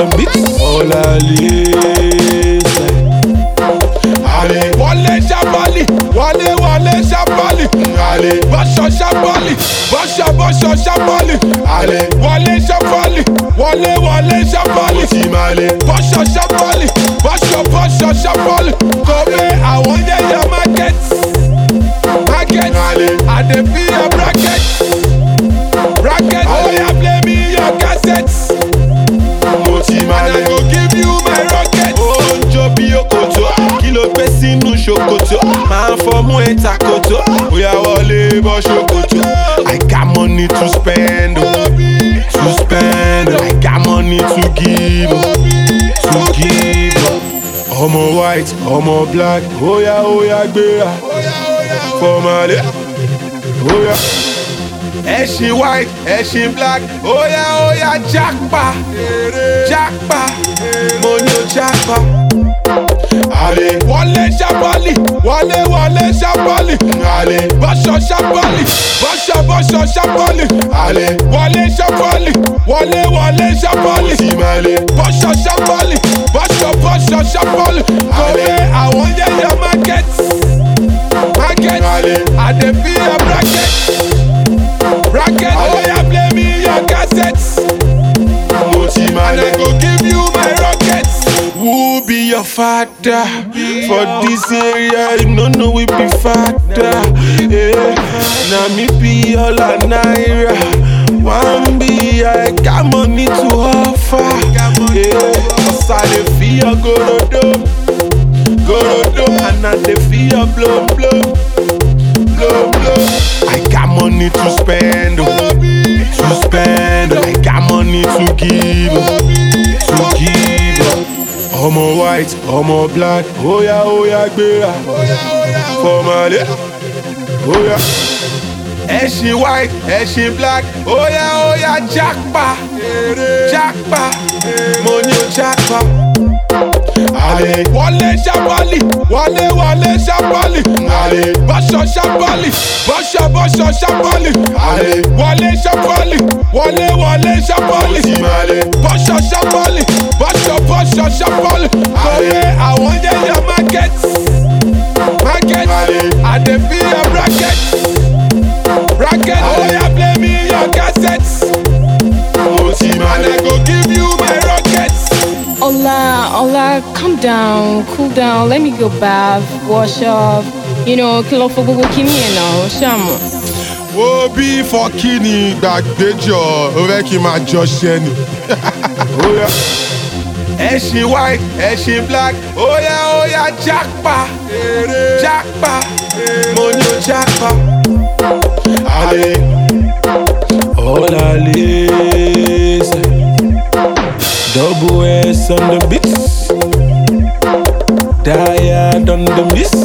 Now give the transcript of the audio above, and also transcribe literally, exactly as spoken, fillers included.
the beats. All I listen. Allez, wale shabali, wale wale shabali. Allez, basha shabali, basha basha shabali. Allez, wale shabali, wale wale shabali. Timale, basha shabali, basha basha shabali. Come, I want your markets, markets. Allez, I dey feel your brackets, brackets. Oh yeah, play me your cassettes. And I go give you my rockets. Oh, Joby Okoto, kilo pe sinu ṣòkòtò. Man for mu etakoto, oya wọlé bọ́ ṣòkòtò. I got money to spend, oh, to spend. I got money to give, oh, to give. Ọmọ white, ọmọ black, oya oya gbéra. Fọmọlé, oya. Ẹṣin white, ẹṣin black, oya oya jápa, jápa, mo ní o jápa. Allez, wọlé ṣàbọ̀lì, wọlé wọlé ṣàbọ̀lì. Allez, bọ́ṣọ ṣàbọ̀lì, bọ́ṣọ bọ́ṣọ ṣàbọ̀lì. Allez, wọlé ṣàbọ̀lì, wọlé wọlé ṣàbọ̀lì. Tìmọ̀lé, bọ́ṣọ ṣàbọ̀lì, bọ́ṣọ bọ́ṣọ ṣàbọ̀lì. Kòwé àwọn yẹ̀yẹ̀ market, market. Allez, I dey feel your bracket. Bracket, oh yeah, play me your cassettes. And I go give you my rockets. Who be your father? For this area, you don't know we be father. Yeah. Now me be all a naira. One be I got money to offer. Yeah. Cause I dey feel gorodo, gorodo, and I dey feel blow, blow, blow, blow. I got money to spend, oh, to spend. I got money to give, oh, to give. Ọmọ white, ọmọ black, oya oya gbéra. Fọmọlé, oya. Ẹṣin white, ẹṣin black, oya oya jápa, jápa, mo ní o jápa. Allez, wọlé ṣàbọ̀lì, wọlé wọlé ṣàbọ̀lì. Allez, bọ́ṣọ ṣàbọ̀lì, bọ́ṣọ bọ́ṣọ ṣàbọ̀lì. Allez, wọlé ṣàbọ̀lì, wọlé wọlé ṣàbọ̀lì. Tìmọ̀lé, bọ́ṣọ ṣàbọ̀lì, bọ́ṣọ bọ́ṣọ ṣàbọ̀lì. Kòwé àwọn yẹ̀yẹ̀ market, market. I dey feel your bracket, bracket. Oh yeah, play me your cassettes. And I go give you my rockets. Ola, Ola, calm down, cool down. Let me go bath, wash off. You know, kill off for gbogbo kini yẹn náà, ṣàmù. Wo bí fọkíni gbàgbéjọ, ó fẹ́ kí n máa jọ ṣẹ́ ni. Ẹṣin white, ẹṣin black, oya oya jápa, jápa, mo ní o jápa. Allez, all I listen. Double S on the beats, Diad on the miss.